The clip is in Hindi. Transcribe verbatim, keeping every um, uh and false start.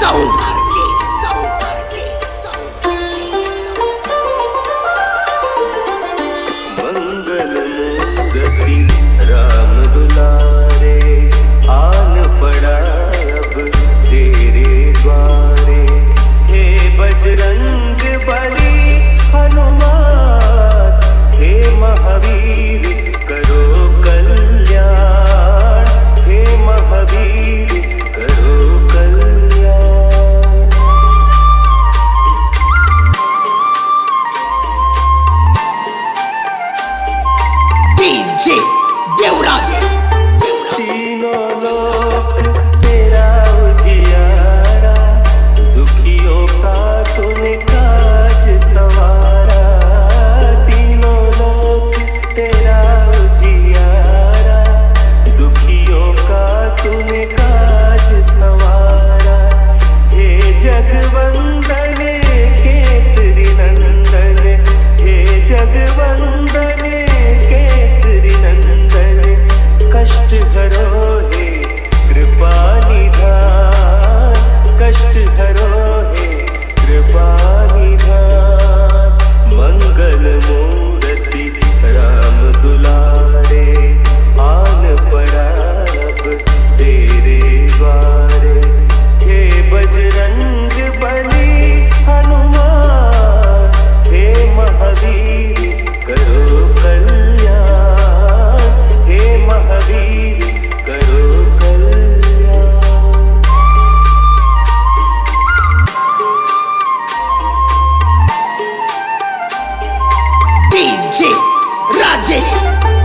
Sound RK sound RK sound Mangal Murti Ram Dulare आन पड़ा अब तेरे द्वारे। हे बजरंग बली हनुमान हे महावीर करो कल्याण। हे महावीर करो कल्याण। डीजे देवराज तीनों लोक तेरा उजियारा, दुखियों का तूने काज संवारा। तीनों लोक तेरा उजियारा, दुखियों का तूने काज संवारा। हे जगवंदन केसरी नंदन, हे जगवंदन केसरी नंदन। कष्ट हरो हे कृपा निधान, कष्ट हरो हे कृपा निधान। मंगल मूर्ति राम दुलारे आन पड़ा अब तेरे द्वारे। हे बजरंग बली हनुमान हे महावीर करो कल्याण। हे महावीर करो कल्याण। डीजे राजेश